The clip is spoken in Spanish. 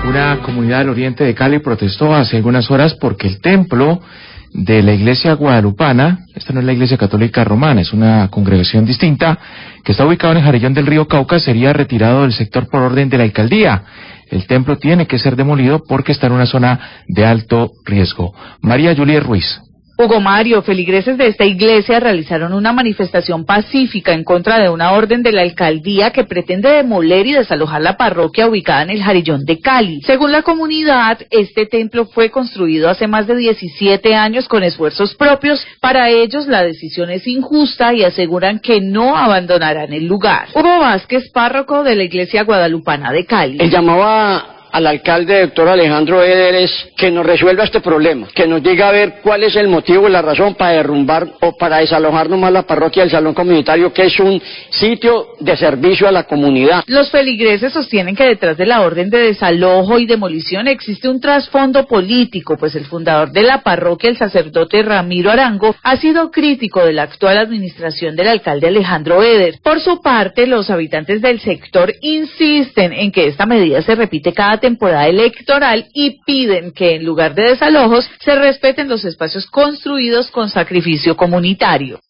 Una comunidad del oriente de Cali protestó hace algunas horas porque el templo de la iglesia guadalupana, esta no es la iglesia católica romana, es una congregación distinta, que está ubicado en el Jarillón del río Cauca, sería retirado del sector por orden de la alcaldía. El templo tiene que ser demolido porque está en una zona de alto riesgo. María Juliet Ruiz. Hugo Mario, feligreses de esta iglesia realizaron una manifestación pacífica en contra de una orden de la alcaldía que pretende demoler y desalojar la parroquia ubicada en el Jarillón de Cali. Según la comunidad, este templo fue construido hace más de 17 años con esfuerzos propios. Para ellos, la decisión es injusta y aseguran que no abandonarán el lugar. Hugo Vázquez, párroco de la iglesia guadalupana de Cali. Él llamaba al alcalde, doctor Alejandro Eder, es que nos resuelva este problema, que nos diga a ver cuál es el motivo y la razón para derrumbar o para desalojar nomás la parroquia del Salón Comunitario, que es un sitio de servicio a la comunidad. Los feligreses sostienen que detrás de la orden de desalojo y demolición existe un trasfondo político, pues el fundador de la parroquia, el sacerdote Ramiro Arango, ha sido crítico de la actual administración del alcalde Alejandro Eder. Por su parte, los habitantes del sector insisten en que esta medida se repite cada temporada electoral y piden que en lugar de desalojos se respeten los espacios construidos con sacrificio comunitario.